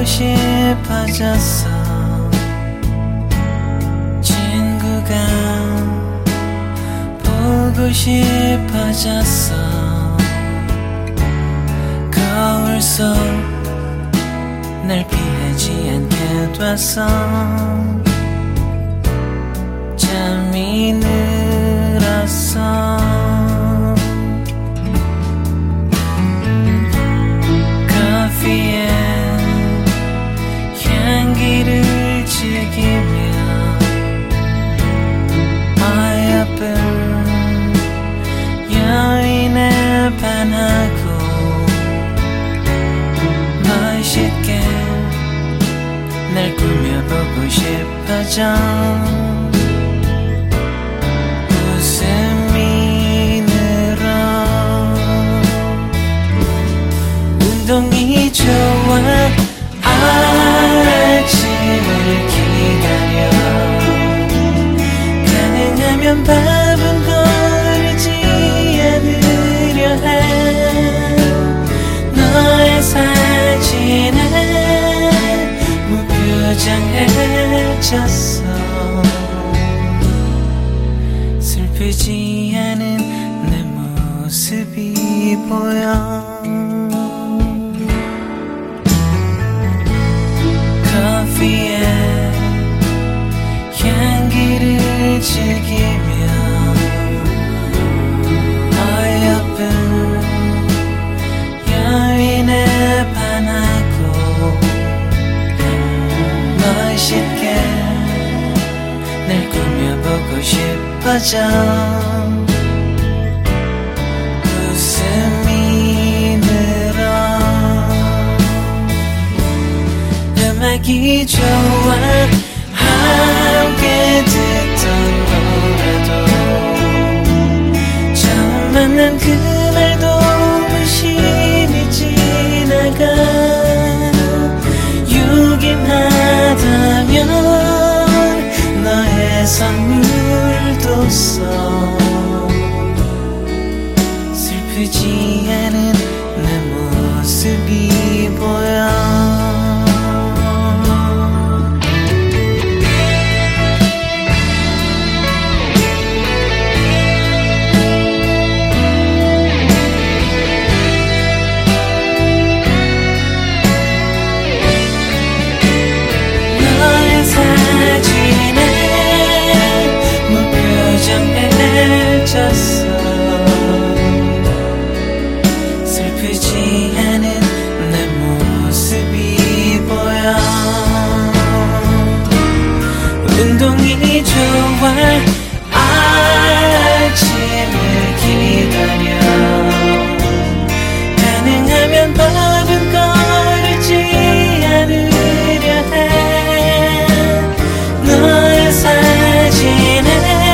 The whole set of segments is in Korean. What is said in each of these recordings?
싶어졌어. 친구가 보고 싶어졌어. 거울 속 날 피하지 않게 됐어. 잠이 늘었어. 커피에 향기를 즐기며 어여쁜 여인에 반하고 멋있게 날 꾸며보고 싶어져. 웃음이 늘어. 운동이 좋아. 아침을 기다려. 가능하면 밥은 거르지 않으려 해. 너의 사진에 무표정해졌어. 슬프지 않은 내 모습이 보여. 커피에 향기를 즐기며 어여쁜 여인에 반하고 멋있게 날 꾸며보고 싶어져. 웃음이 늘어. 음악이 좋아. 함께 듣던 노래도 처음 만난 그날도 무심히 지나가. 유gin하다면 너의 선물도 써. 슬프지 않은 내 모습이 보여. 슬프지 않은 내 모습이 보여. 운동이 좋아. 아침을 기다려. 가능하면 밥은 거르지 않으려 해. 너의 사진에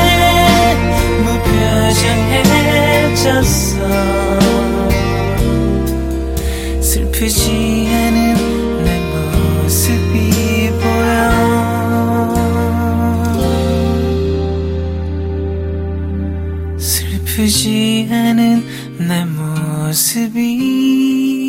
무표정해졌어. 슬프지 않은 내 모습이 보여. 슬프지 않은 내 모습이